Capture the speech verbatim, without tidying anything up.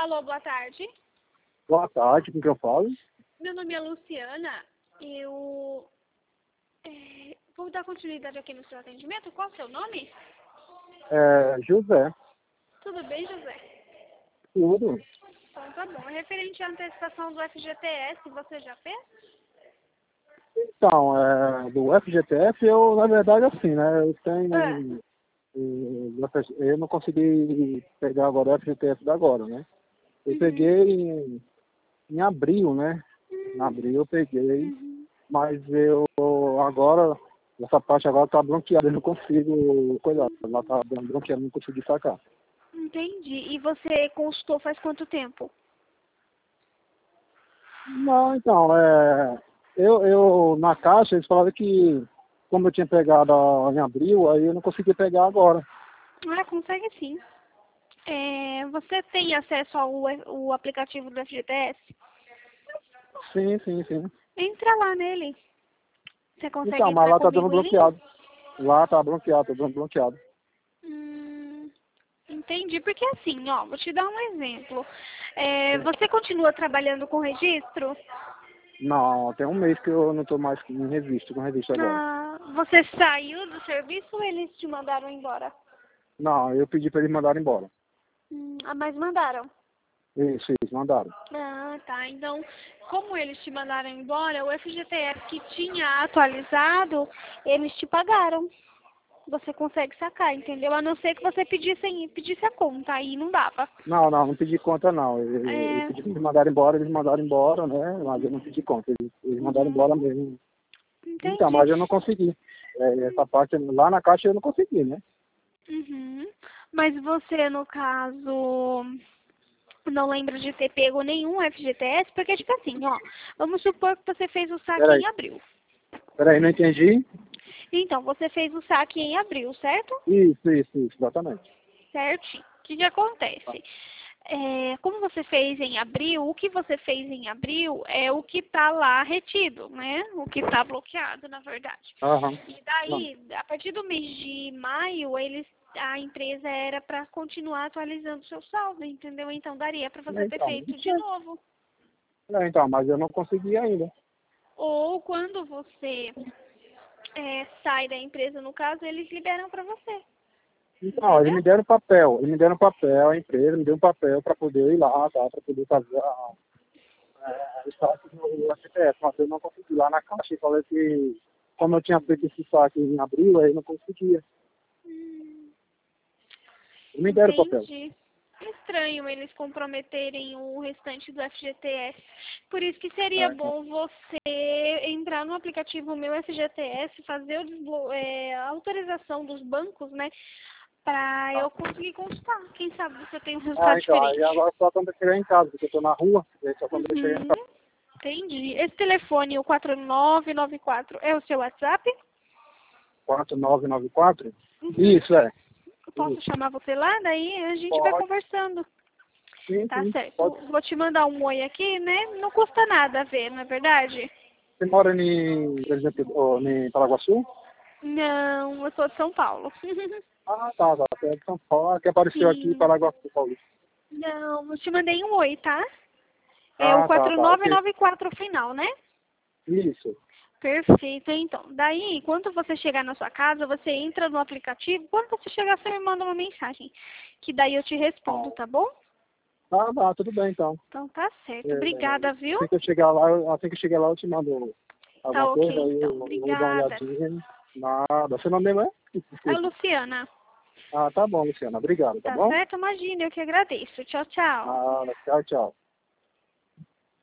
Alô, boa tarde. Boa tarde, com quem eu falo? Meu nome é Luciana. Eu é, vou dar continuidade aqui no seu atendimento. Qual é o seu nome? É, José. Tudo bem, José? Tudo. Então tá bom. É referente à antecipação do F G T S, você já fez? Então, é, do F G T F, eu, na verdade, assim, né, eu Ah. tenho, eu, eu não consegui pegar agora o F G T F da agora, né? Eu Uhum. peguei em, em abril, né? Em abril eu peguei, Uhum. mas eu agora, essa parte agora tá bloqueada, eu não consigo, coisa, ela tá bloqueada, não consigo sacar. Entendi. E você consultou faz quanto tempo? Não, então, é, eu, eu na caixa eles falaram que como eu tinha pegado a- em abril, aí eu não consegui pegar agora. Ah, consegue sim. É, você tem acesso ao o aplicativo do F G T S? Sim, sim, sim. Entra lá nele. Você consegue Então, mas entrar lá tá dando comigo em link? bloqueado. Lá tá bloqueado, tá dando bloqueado. Hum, entendi. Porque assim, ó, vou te dar um exemplo. É, você continua trabalhando com registro? Não, tem um mês que eu não tô mais em registro, com registro agora. Ah, você saiu do serviço ou eles te mandaram embora? Não, eu pedi pra eles mandarem embora. Hum, ah, mas mandaram. Isso, isso, mandaram. Ah, tá. Então, como eles te mandaram embora, o F G T S que tinha atualizado, eles te pagaram. Você consegue sacar, entendeu? A não ser que você pedisse, pedisse a conta, aí não dava. Não, não, não pedi conta não. Eu, eu É, pedi pra eles mandarem embora, eles mandaram embora, né? Mas eu não pedi conta. Eles, eles mandaram uhum, embora mesmo. Então, entendi. mas eu não consegui. É, essa parte lá na caixa eu não consegui, né? Uhum. Mas você, no caso, não lembra de ter pego nenhum F G T S? Porque, tipo assim, ó, vamos supor que você fez o saque Peraí, em abril. peraí, não entendi. Então, você fez o saque em abril, certo? Isso, isso, isso, exatamente. Certinho. O que que acontece? É, como você fez em abril, o que você fez em abril é o que está lá retido, né? O que está bloqueado, na verdade. Aham. E Não, daí, a partir do mês de maio, eles, a empresa era para continuar atualizando o seu saldo, entendeu? Então daria para você ter então, feito isso de é. novo. Não, então, mas eu não consegui ainda. Ou quando você é, sai da empresa, no caso, eles liberam para você, Então, eles entendeu? me deram papel, eles me deram papel, a empresa me deu um papel para poder ir lá, tá? Para poder fazer a, a, o saque do F T F, mas eu não consegui lá na caixa e falei que como eu tinha feito esse saque em abril, aí não conseguia. Hum, Eles me deram o papel. entendi. Estranho eles comprometerem o restante do F G T S. Por isso que seria É, então, bom você entrar no aplicativo Meu F G T S, fazer o desblo- é, a autorização dos bancos, né? Pra eu conseguir consultar. Quem sabe você tem um ah, resultado então, aí diferente. agora só quando eu chegar em casa, porque eu tô na rua, e aí só quando eu chegar em Uhum. casa. Entendi. Esse telefone, o quatro nove nove quatro, é o seu WhatsApp? quatro nove nove quatro? Uhum. Isso, é. Eu posso Isso. chamar você lá? Daí a gente vai Pode. conversando. Sim, Tá sim, certo. pode. Vou te mandar um oi aqui, né? Não custa nada ver, não é verdade? Você mora em, por exemplo, ó, em Paraguaçu? Não, eu sou de São Paulo. Ah, tá, tá. Você é de São Paulo, ah, que apareceu aqui em Sim. Paraguaçu, Paulista. Não, eu te mandei um oi, tá? É o Ah, tá, quatro tá, nove ok. nove quatro final, né? Isso. Perfeito, então. Daí, quando você chegar na sua casa, você entra no aplicativo. Quando você chegar, você me manda uma mensagem. Que daí eu te respondo, Ah, tá bom? tá, tá, tudo bem, então. Então tá certo. É, Obrigada, viu? assim que eu chegar lá, eu- assim que eu chegar lá, eu te mando Tá alguma ok, coisa, aí então. eu, eu vou dar uma Obrigada. olhadinha. Nada. Seu nome mesmo é? A Desculpa. Luciana. Ah, tá bom, Luciana. Obrigado, tá Tá bom? certo? Imagina, eu que agradeço. Tchau, tchau. Nada. Tchau, tchau.